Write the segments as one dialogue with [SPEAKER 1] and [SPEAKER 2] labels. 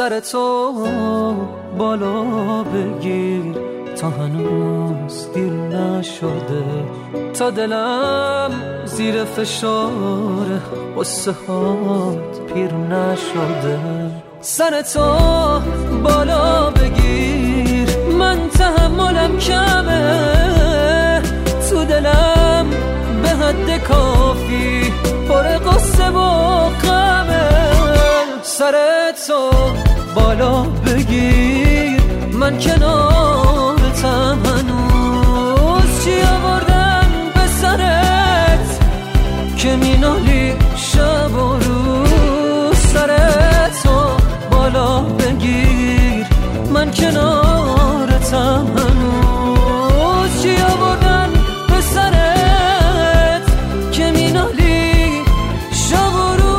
[SPEAKER 1] سر تو بالا بگیر تا هنوز دیر نشده، تا دلم زیر فشار قصه هات پیر نشده. سر تو بالا بگیر، من تحملم کمه، تو دلم به حد کافی پر قصه و غمه. سر تو بالا بگیر، من کنارتم هنوز، چی آوردن به سرت که مینالی شب و روز. سر تو بالا بگیر، من کنارتم هنوز، چی آوردن به سرت که مینالی شب و روز.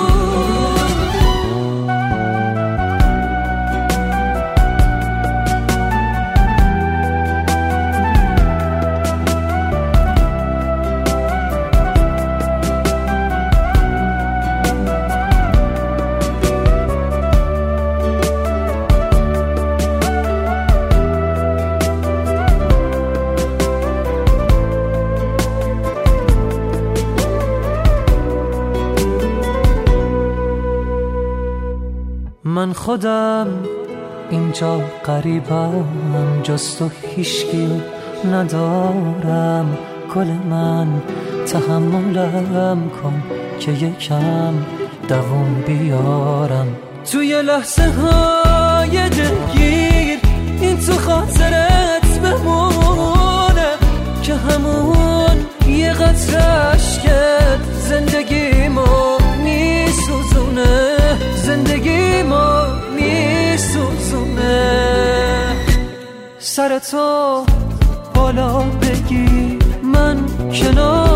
[SPEAKER 1] من خودم اینجا غریبم، جز تو هیچکی ندارم. گل من تحملم کن که یکم دوام بیارم. توی لحظه های دلگیر این تو خاطرت بمونه که همون یه قطره اشکت زندگیمو میسوزونه، زندگی ما میسوزونه. سر تو بالا بگیر، من کنار